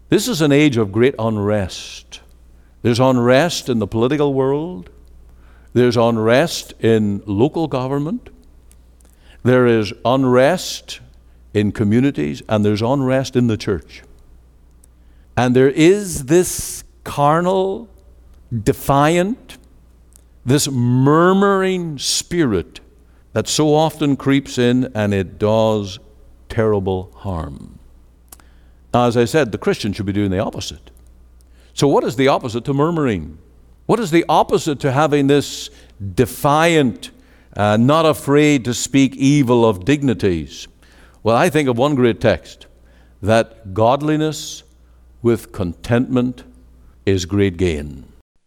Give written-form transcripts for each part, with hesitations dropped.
This is an age of great unrest. There's unrest in the political world. There's unrest in local government. There is unrest in communities, and there's unrest in the church. And there is this carnal, defiant, this murmuring spirit that so often creeps in, and it does terrible harm. Now, as I said, the Christian should be doing the opposite. So what is the opposite to murmuring? What is the opposite to having this defiant, not afraid to speak evil of dignities? Well, I think of one great text, that godliness with contentment is great gain.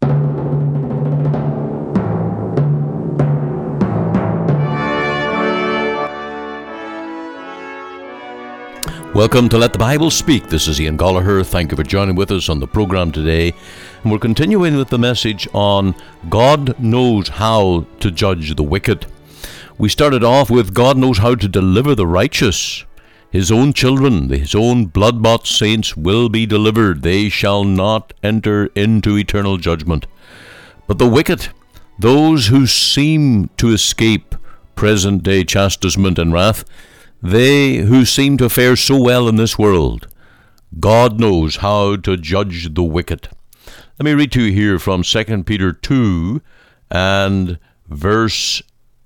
Welcome to Let the Bible Speak. This is Ian Gollaher. Thank you for joining with us on the program today. And we're continuing with the message on God knows how to judge the wicked. We started off with God knows how to deliver the righteous. His own children, his own blood-bought saints will be delivered. They shall not enter into eternal judgment. But the wicked, those who seem to escape present-day chastisement and wrath, they who seem to fare so well in this world, God knows how to judge the wicked. Let me read to you here from 2 Peter 2 and verse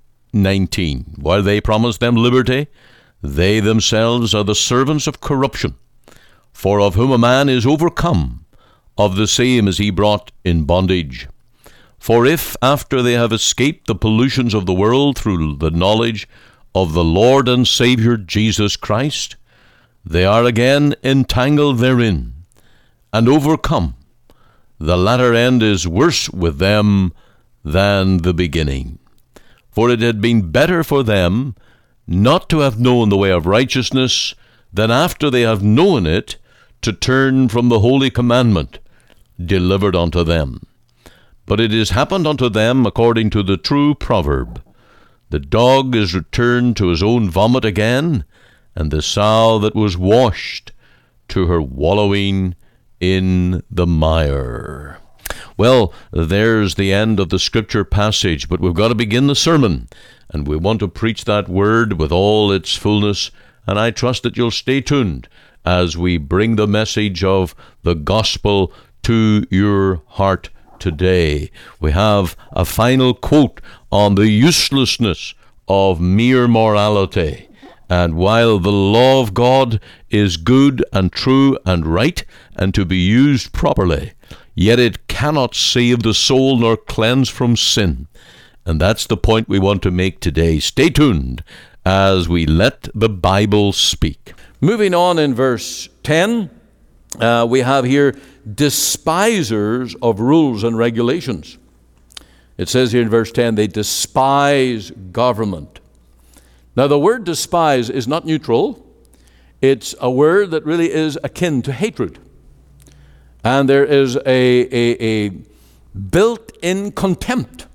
19. While they promise them liberty, they themselves are the servants of corruption. For of whom a man is overcome, of the same is he brought in bondage. For if, after they have escaped the pollutions of the world through the knowledge of the Lord and Savior Jesus Christ, they are again entangled therein, and overcome, the latter end is worse with them than the beginning. For it had been better for them not to have known the way of righteousness, than after they have known it, to turn from the holy commandment delivered unto them. But it is happened unto them according to the true proverb, the dog is returned to his own vomit again, and the sow that was washed to her wallowing in the mire. Well, there's the end of the scripture passage, but we've got to begin the sermon, and we want to preach that word with all its fullness, and I trust that you'll stay tuned as we bring the message of the gospel to your heart today. We have a final quote on the uselessness of mere morality. And while the law of God is good and true and right and to be used properly, yet it cannot save the soul nor cleanse from sin. And that's the point we want to make today. Stay tuned as we let the Bible speak. Moving on in verse 10, we have here despisers of rules and regulations. It says here in verse 10, they despise government. Now the word despise is not neutral. It's a word that really is akin to hatred. And there is a built-in contempt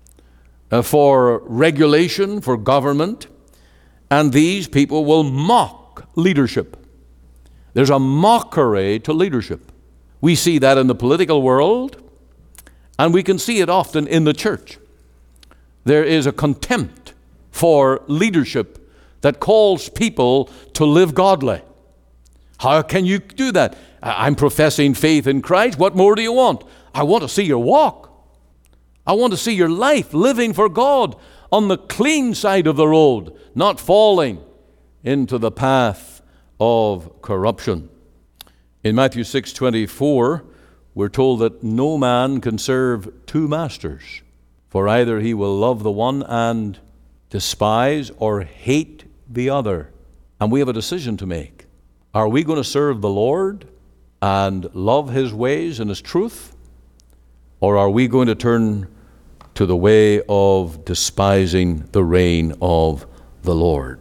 for regulation, for government, and these people will mock leadership. There's a mockery to leadership. We see that in the political world, and we can see it often in the church. There is a contempt for leadership that calls people to live godly. How can you do that? I'm professing faith in Christ. What more do you want? I want to see your walk. I want to see your life living for God on the clean side of the road, not falling into the path of corruption. In Matthew 6:24, we're told that no man can serve two masters, for either he will love the one and despise or hate the other. And we have a decision to make. Are we going to serve the Lord and love His ways and His truth? Or are we going to turn to the way of despising the reign of the Lord?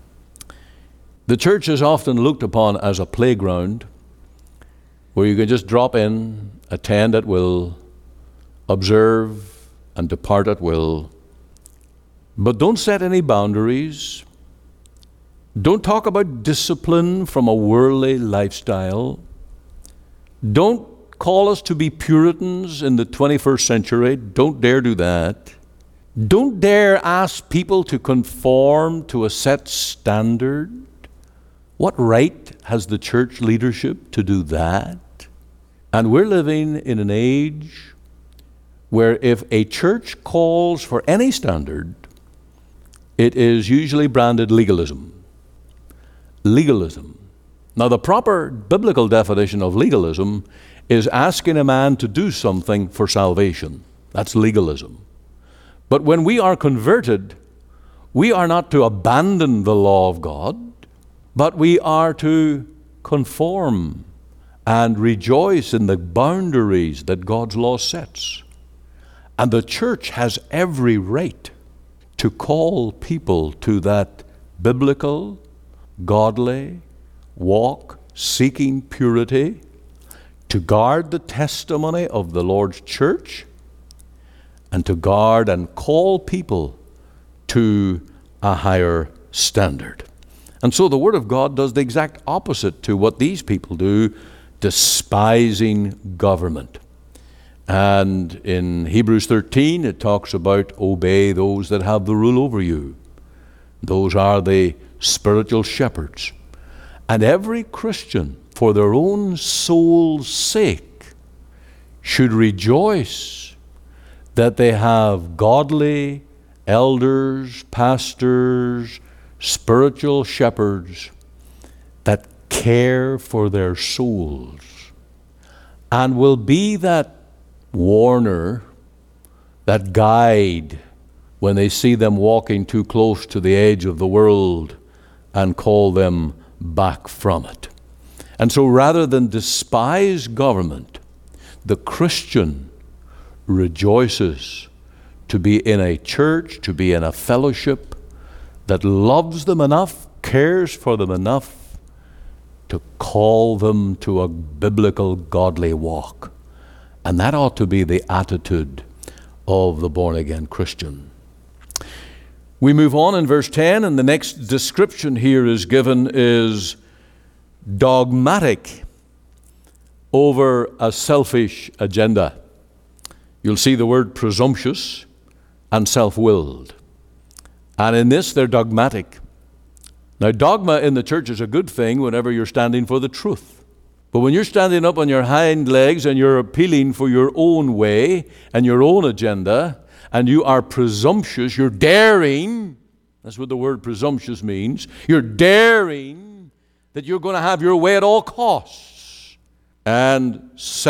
The church is often looked upon as a playground where you can just drop in, attend at will, observe, and depart at will. But don't set any boundaries. Don't talk about discipline from a worldly lifestyle. Don't call us to be Puritans in the 21st century. Don't dare do that. Don't dare ask people to conform to a set standard. What right has the church leadership to do that? And we're living in an age where if a church calls for any standard, it is usually branded legalism. Legalism. Now, the proper biblical definition of legalism is asking a man to do something for salvation. That's legalism. But when we are converted, we are not to abandon the law of God, but we are to conform and rejoice in the boundaries that God's law sets. And the church has every right to call people to that biblical, godly walk, seeking purity, to guard the testimony of the Lord's church, and to guard and call people to a higher standard. And so the Word of God does the exact opposite to what these people do, despising government. And in Hebrews 13, it talks about obey those that have the rule over you. Those are the spiritual shepherds. And every Christian, for their own soul's sake, should rejoice that they have godly elders, pastors, spiritual shepherds that care for their souls and will be that warner, that guide when they see them walking too close to the edge of the world and call them back from it. And so rather than despise government, the Christian rejoices to be in a church, to be in a fellowship that loves them enough, cares for them enough to call them to a biblical, godly walk. And that ought to be the attitude of the born-again Christian. We move on in verse 10, and the next description here is given is dogmatic over a selfish agenda. You'll see the word presumptuous and self-willed. And in this, they're dogmatic. Now, dogma in the church is a good thing whenever you're standing for the truth. But when you're standing up on your hind legs and you're appealing for your own way and your own agenda, and you are presumptuous, you're daring, that's what the word presumptuous means, you're daring that you're going to have your way at all costs, and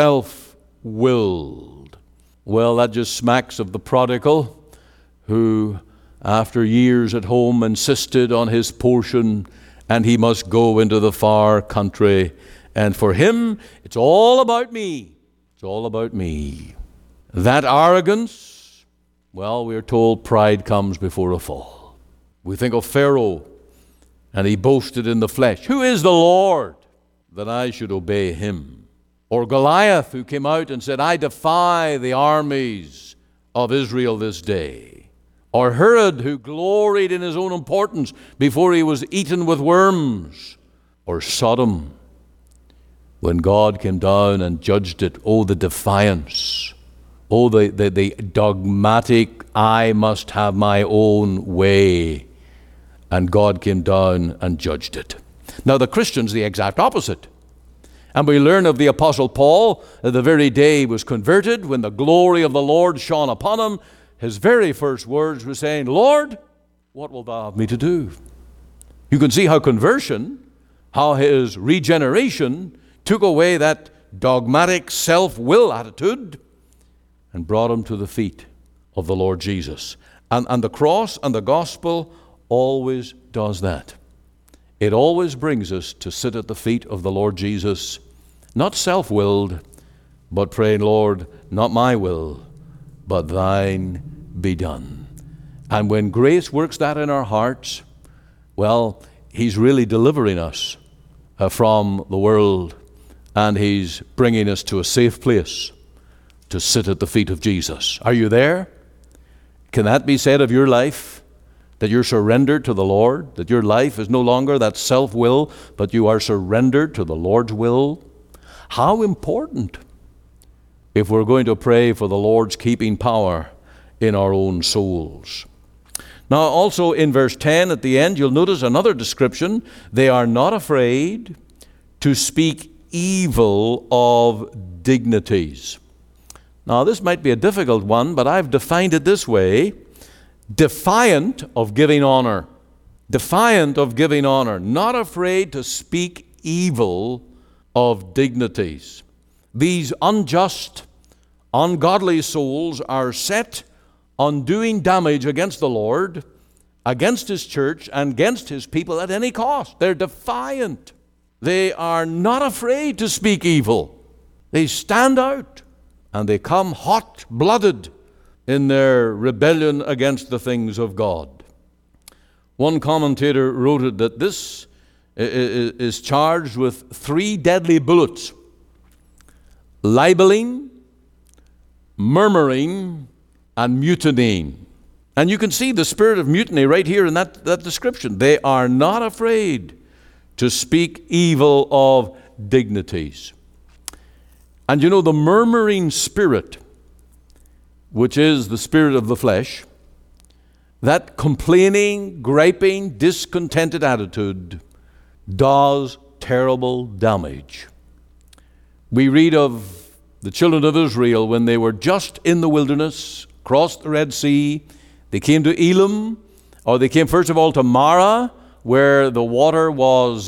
self-willed. Well, that just smacks of the prodigal who, after years at home, insisted on his portion, and he must go into the far country. And for him, it's all about me. It's all about me. That arrogance, well, we're told pride comes before a fall. We think of Pharaoh, and he boasted in the flesh, "Who is the Lord that I should obey him?" Or Goliath, who came out and said, "I defy the armies of Israel this day." Or Herod, who gloried in his own importance before he was eaten with worms. Or Sodom, when God came down and judged it. Oh, the defiance. Oh, the dogmatic, I must have my own way. And God came down and judged it. Now, the Christian's the exact opposite. And we learn of the Apostle Paul that the very day he was converted, when the glory of the Lord shone upon him, his very first words were saying, "Lord, what wilt thou have me to do?" You can see how conversion, how his regeneration took away that dogmatic self-will attitude and brought him to the feet of the Lord Jesus. And the cross and the gospel always does that. It always brings us to sit at the feet of the Lord Jesus, not self-willed, but praying, "Lord, not my will, but thine be done." And when grace works that in our hearts, well, he's really delivering us from the world, and he's bringing us to a safe place to sit at the feet of Jesus. Are you there? Can that be said of your life? That you're surrendered to the Lord? That your life is no longer that self-will, but you are surrendered to the Lord's will? How important if we're going to pray for the Lord's keeping power in our own souls. Now, also in verse 10 at the end, you'll notice another description. They are not afraid to speak evil of dignities. Now, this might be a difficult one, but I've defined it this way: defiant of giving honor. Defiant of giving honor. Not afraid to speak evil of dignities. These unjust, ungodly souls are set on doing damage against the Lord, against His church, and against His people at any cost. They're defiant. They are not afraid to speak evil. They stand out, and they come hot-blooded in their rebellion against the things of God. One commentator wrote it that this is charged with 3 deadly bullets: libeling, murmuring, and mutinying. And you can see the spirit of mutiny right here in that description. They are not afraid to speak evil of dignities. And you know, the murmuring spirit, which is the spirit of the flesh, that complaining, griping, discontented attitude does terrible damage. We read of the children of Israel when they were just in the wilderness, crossed the Red Sea. They came to Elim, or they came first of all to Marah, where the water was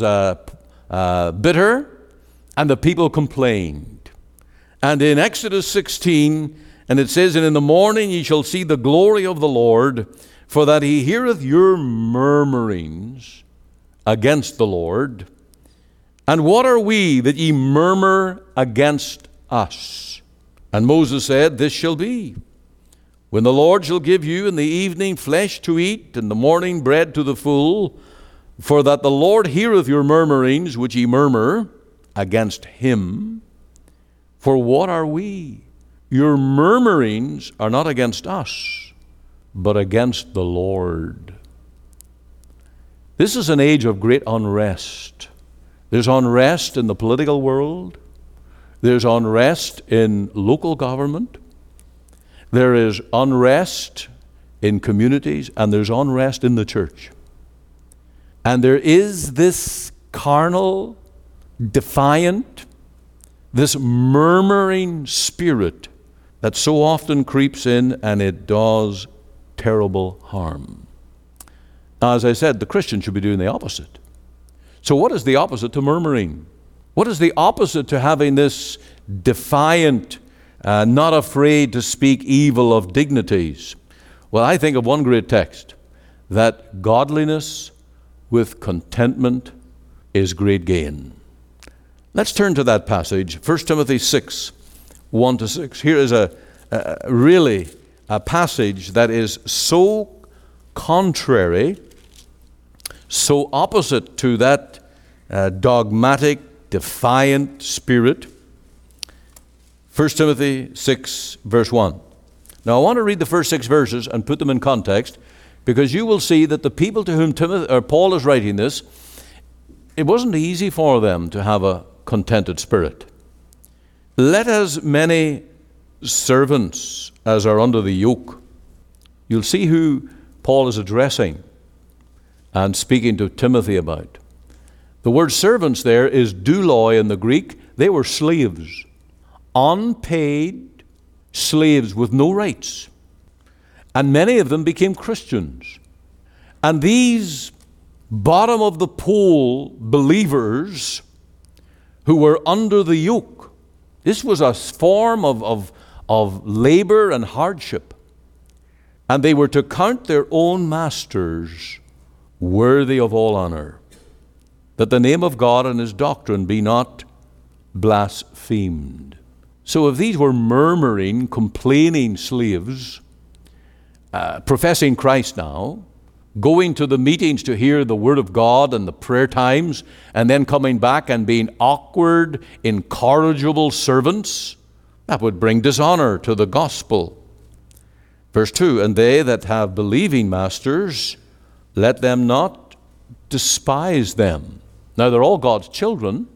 bitter, and the people complained. And in Exodus 16, and it says, "And in the morning ye shall see the glory of the Lord, for that He heareth your murmurings against the Lord. And what are we that ye murmur against us?" And Moses said, "This shall be, when the Lord shall give you in the evening flesh to eat, and the morning bread to the full, for that the Lord heareth your murmurings which ye murmur against Him. For what are we? Your murmurings are not against us, but against the Lord." This is an age of great unrest. There's unrest in the political world. There's unrest in local government. There is unrest in communities, and there's unrest in the church. And there is this carnal, defiant, this murmuring spirit that so often creeps in, and it does terrible harm. Now, as I said, the Christian should be doing the opposite. So what is the opposite to murmuring? What is the opposite to having this defiant, not afraid to speak evil of dignities? Well, I think of one great text, that godliness with contentment is great gain. Let's turn to that passage, 1 Timothy 6, 1-6. Here is really a passage that is so contrary, so opposite to that dogmatic, defiant spirit. 1 Timothy 6, verse 1. Now, I want to read the first 6 verses and put them in context, because you will see that the people to whom Paul is writing this, it wasn't easy for them to have a contented spirit. "Let as many servants as are under the yoke." You'll see who Paul is addressing and speaking to Timothy about. The word servants there is douloi in the Greek. They were slaves, unpaid slaves with no rights. And many of them became Christians. And these bottom of the pole believers who were under the yoke, this was a form of labor and hardship. And they were to count their own masters worthy of all honor, that the name of God and His doctrine be not blasphemed. So if these were murmuring, complaining slaves, professing Christ now, going to the meetings to hear the Word of God and the prayer times, and then coming back and being awkward, incorrigible servants, that would bring dishonor to the gospel. Verse 2, "And they that have believing masters, let them not despise them." Now, they're all God's children,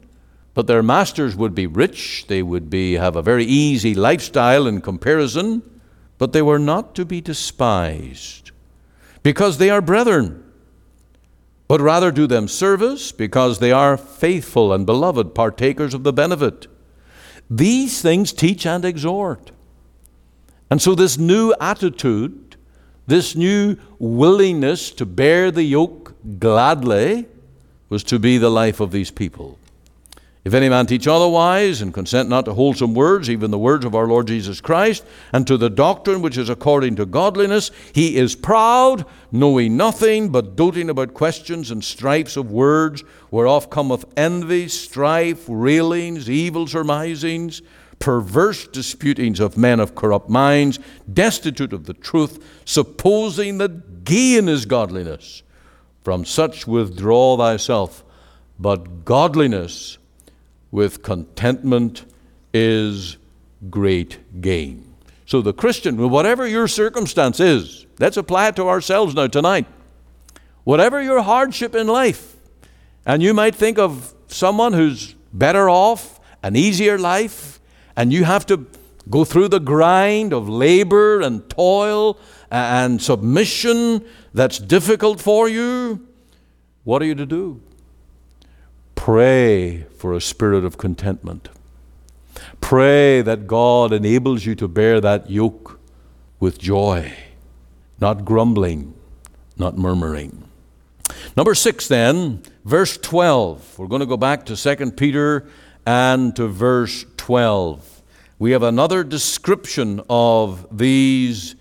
But their masters would be rich, they would have a very easy lifestyle in comparison, but they were not to be despised, because they are brethren, but rather do them service, because they are faithful and beloved partakers of the benefit. These things teach and exhort. And so this new attitude, this new willingness to bear the yoke gladly, was to be the life of these people. If any man teach otherwise, and consent not to wholesome words, even the words of our Lord Jesus Christ, and to the doctrine which is according to godliness, he is proud, knowing nothing, but doting about questions and strifes of words, whereof cometh envy, strife, railings, evil surmisings, perverse disputings of men of corrupt minds, destitute of the truth, supposing that gain is godliness. From such withdraw thyself, but godliness with contentment is great gain. So the Christian, whatever your circumstance is, let's apply it to ourselves now tonight. Whatever your hardship in life, and you might think of someone who's better off, an easier life, and you have to go through the grind of labor and toil and submission that's difficult for you, what are you to do? Pray for a spirit of contentment. Pray that God enables you to bear that yoke with joy, not grumbling, not murmuring. Number 6 then, verse 12. We're going to go back to 2 Peter and to verse 12. We have another description of these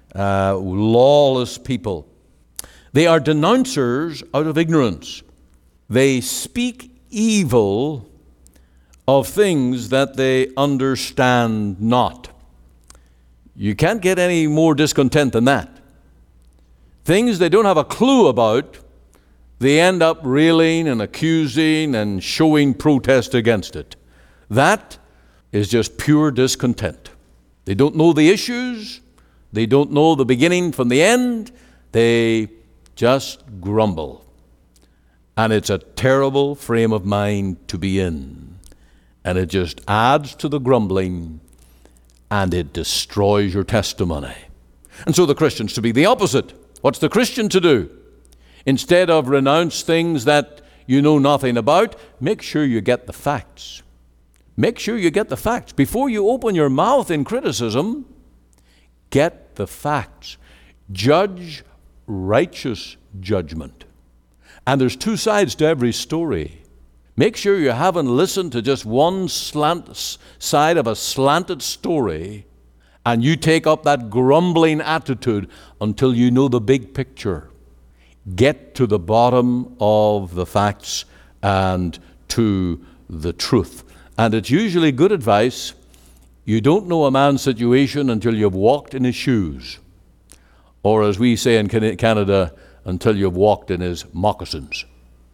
lawless people. They are denouncers out of ignorance. They speak evil of things that they understand not. You can't get any more discontent than that. Things they don't have a clue about, they end up railing and accusing and showing protest against it. That is just pure discontent. They don't know the issues. They don't know the beginning from the end. They just grumble. And it's a terrible frame of mind to be in. And it just adds to the grumbling, and it destroys your testimony. And so the Christian's to be the opposite. What's the Christian to do? Instead of renounce things that you know nothing about, make sure you get the facts. Make sure you get the facts. Before you open your mouth in criticism, get the facts. Judge righteous judgment. And there's two sides to every story. Make sure you haven't listened to just one side of a slanted story, and you take up that grumbling attitude until you know the big picture. Get to the bottom of the facts and to the truth. And it's usually good advice. You don't know a man's situation until you've walked in his shoes. Or as we say in Canada, until you've walked in his moccasins.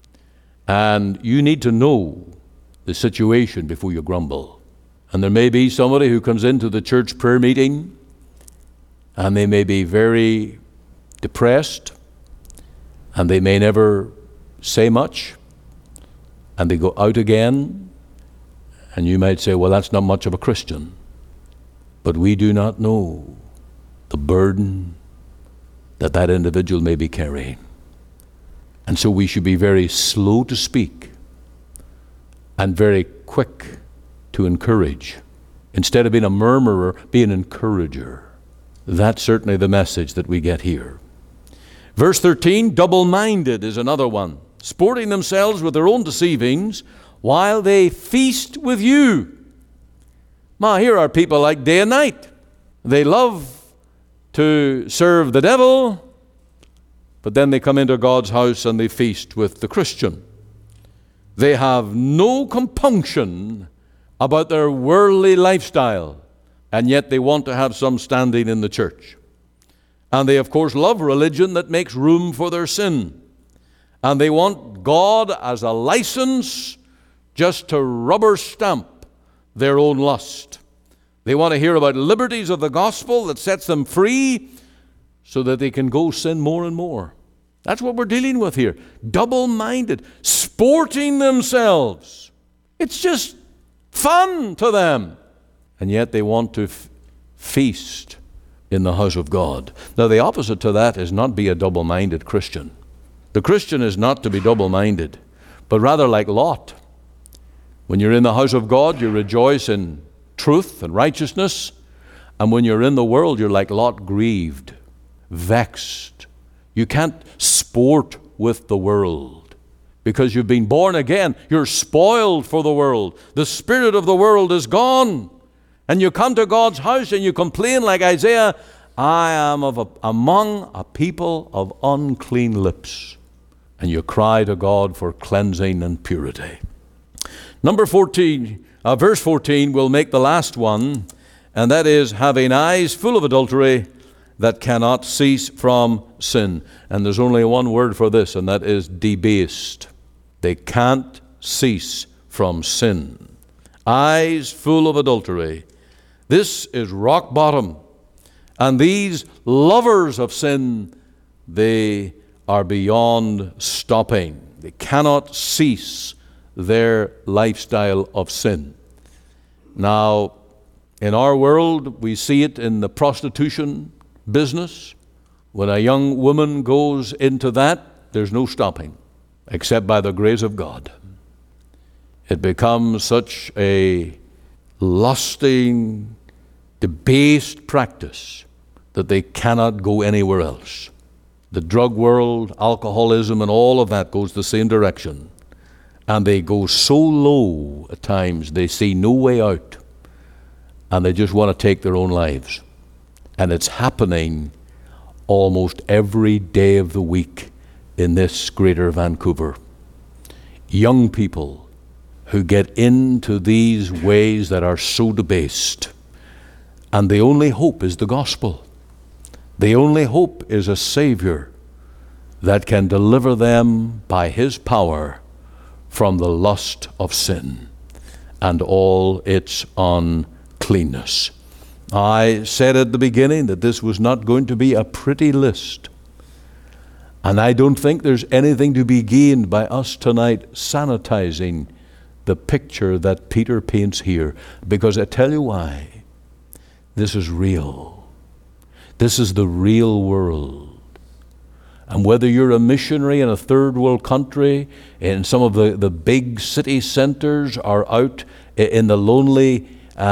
And you need to know the situation before you grumble. And there may be somebody who comes into the church prayer meeting, and they may be very depressed, and they may never say much, and they go out again, and you might say, well, that's not much of a Christian. But we do not know the burden that individual may be carrying. And so we should be very slow to speak and very quick to encourage. Instead of being a murmurer, be an encourager. That's certainly the message that we get here. Verse 13, double-minded is another one. Sporting themselves with their own deceivings while they feast with you. Here are people like day and night. They love to serve the devil, but then they come into God's house and they feast with the Christian. They have no compunction about their worldly lifestyle, and yet they want to have some standing in the church. And they, of course, love religion that makes room for their sin. And they want God as a license just to rubber stamp their own lust. They want to hear about liberties of the gospel that sets them free so that they can go sin more and more. That's what we're dealing with here. Double-minded, sporting themselves It's just fun to them. And yet they want to feast in the house of God. Now the opposite to that is not be a double-minded Christian. The Christian is not to be double-minded, but rather like Lot. When you're in the house of God, you rejoice in truth and righteousness. And when you're in the world, you're like Lot, grieved, vexed. You can't sport with the world because you've been born again. You're spoiled for the world. The spirit of the world is gone. And you come to God's house and you complain like Isaiah, I am among a people of unclean lips. And you cry to God for cleansing and purity. Number 14, verse 14 will make the last one, and that is having eyes full of adultery that cannot cease from sin. And there's only one word for this, and that is debased. They can't cease from sin. Eyes full of adultery. This is rock bottom. And these lovers of sin, they are beyond stopping. They cannot cease their lifestyle of sin. Now, in our world, we see it in the prostitution business. When a young woman goes into that, there's no stopping, except by the grace of God. It becomes such a lusting, debased practice that they cannot go anywhere else. The drug world, alcoholism, and all of that goes the same direction. And they go so low at times, they see no way out. And they just want to take their own lives. And it's happening almost every day of the week in this greater Vancouver. Young people who get into these ways that are so debased. And the only hope is the gospel. The only hope is a Savior that can deliver them by His power from the lust of sin and all its uncleanness. I said at the beginning that this was not going to be a pretty list. And I don't think there's anything to be gained by us tonight sanitizing the picture that Peter paints here. Because I tell you why. This is real. This is the real world. And whether you're a missionary in a third world country, in some of the big city centers, or out in the lonely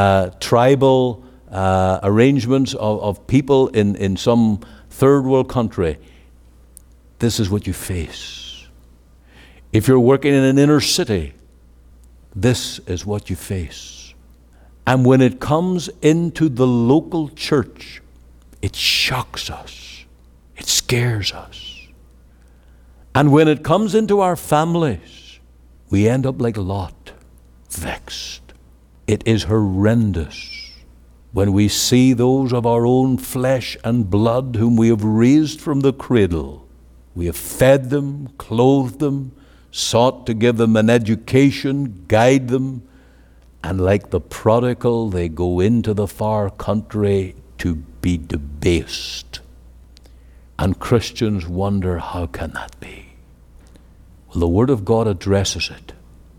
tribal arrangements of people in some third world country, this is what you face. If you're working in an inner city, this is what you face. And when it comes into the local church, it shocks us. It scares us. And when it comes into our families, we end up like Lot, vexed. It is horrendous when we see those of our own flesh and blood whom we have raised from the cradle. We have fed them, clothed them, sought to give them an education, guide them, and like the prodigal, they go into the far country to be debased. And Christians wonder, how can that be? Well, the Word of God addresses it.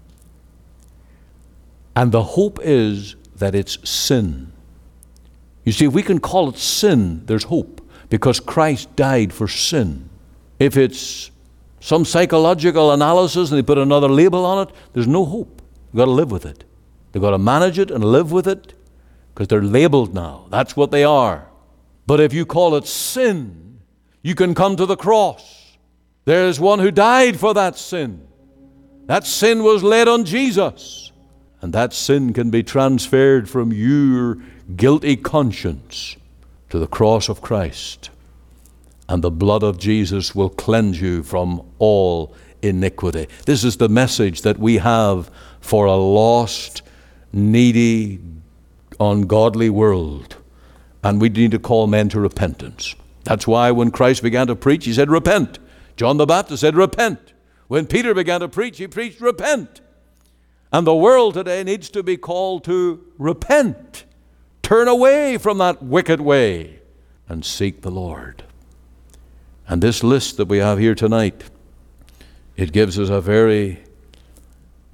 And the hope is that it's sin. You see, if we can call it sin, there's hope, because Christ died for sin. If it's some psychological analysis and they put another label on it, there's no hope. You've got to live with it. They've got to manage it and live with it, because they're labeled now. That's what they are. But if you call it sin, you can come to the cross. There's one who died for that sin. That sin was laid on Jesus. And that sin can be transferred from your guilty conscience to the cross of Christ. And the blood of Jesus will cleanse you from all iniquity. This is the message that we have for a lost, needy, ungodly world. And we need to call men to repentance. That's why when Christ began to preach, He said, repent. John the Baptist said, repent. When Peter began to preach, he preached, repent. And the world today needs to be called to repent. Turn away from that wicked way and seek the Lord. And this list that we have here tonight, it gives us a very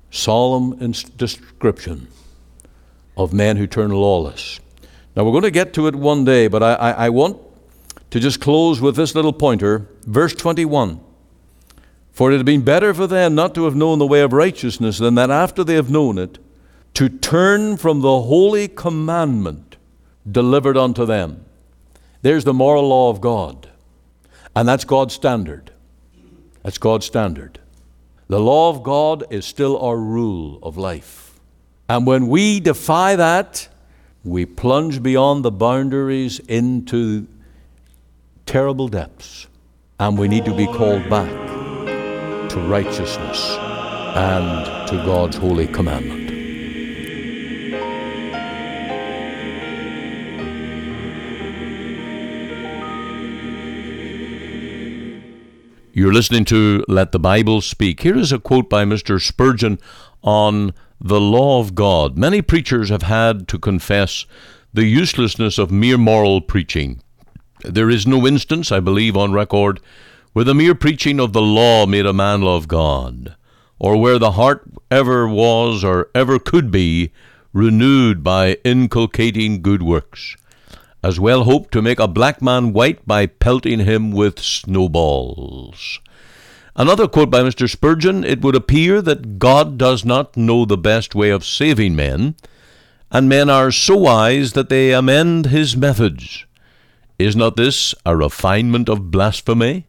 solemn description of men who turn lawless. Now we're going to get to it one day, but I want to just close with this little pointer. Verse 21. For it had been better for them not to have known the way of righteousness than that after they have known it, to turn from the holy commandment delivered unto them. There's the moral law of God. And that's God's standard. That's God's standard. The law of God is still our rule of life. And when we defy that, we plunge beyond the boundaries into terrible depths. And we need to be called back to righteousness and to God's holy commandment. You're listening to Let the Bible Speak. Here is a quote by Mr. Spurgeon on the law of God. Many preachers have had to confess the uselessness of mere moral preaching. There is no instance, I believe, on record where the mere preaching of the law made a man love God, or where the heart ever was or ever could be renewed by inculcating good works. As well hope to make a black man white by pelting him with snowballs. Another quote by Mr. Spurgeon, it would appear that God does not know the best way of saving men, and men are so wise that they amend his methods. Is not this a refinement of blasphemy?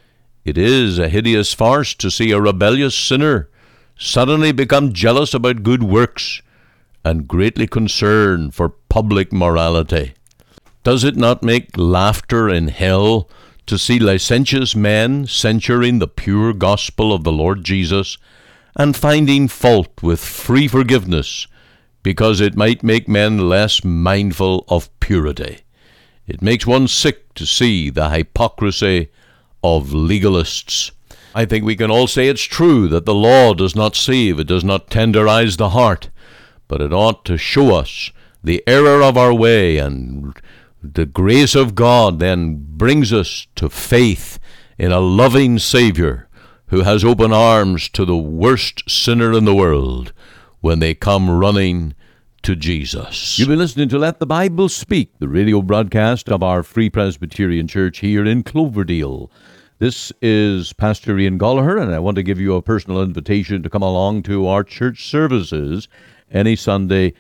It is a hideous farce to see a rebellious sinner suddenly become jealous about good works and greatly concerned for public morality. Does it not make laughter in hell to see licentious men censuring the pure gospel of the Lord Jesus and finding fault with free forgiveness because it might make men less mindful of purity? It makes one sick to see the hypocrisy of legalists. I think we can all say it's true that the law does not save, it does not tenderize the heart, but it ought to show us the error of our way, and the grace of God then brings us to faith in a loving Savior who has open arms to the worst sinner in the world when they come running to Jesus. You've been listening to Let the Bible Speak, the radio broadcast of our Free Presbyterian Church here in Cloverdale. This is Pastor Ian Gollaher, and I want to give you a personal invitation to come along to our church services any Sunday,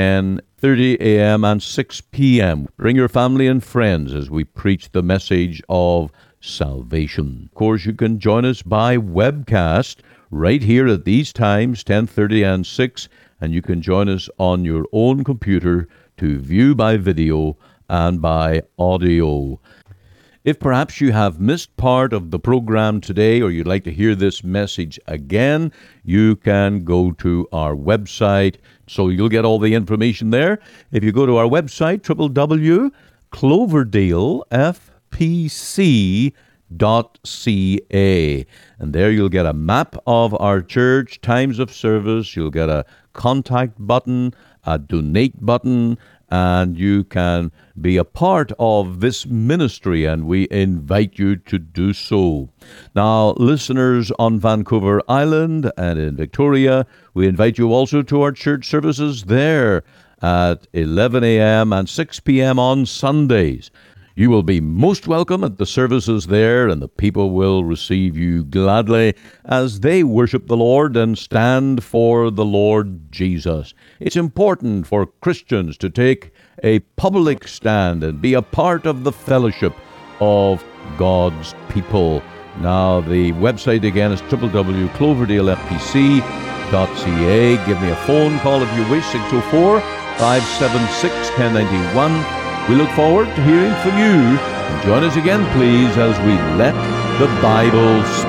10:30 a.m. and 6 p.m. Bring your family and friends as we preach the message of salvation. Of course, you can join us by webcast right here at these times, 10:30 and 6, and you can join us on your own computer to view by video and by audio. If perhaps you have missed part of the program today, or you'd like to hear this message again, you can go to our website, so you'll get all the information there. If you go to our website, www.cloverdalefpc.ca, and there you'll get a map of our church, times of service, you'll get a contact button, a donate button, and you can be a part of this ministry, and we invite you to do so. Now, listeners on Vancouver Island and in Victoria, we invite you also to our church services there at 11 a.m. and 6 p.m. on Sundays. You will be most welcome at the services there, and the people will receive you gladly as they worship the Lord and stand for the Lord Jesus. It's important for Christians to take a public stand and be a part of the fellowship of God's people. Now, the website again is www.cloverdalefpc.ca. Give me a phone call if you wish, 604-576-1091. We look forward to hearing from you. And join us again, please, as we let the Bible speak.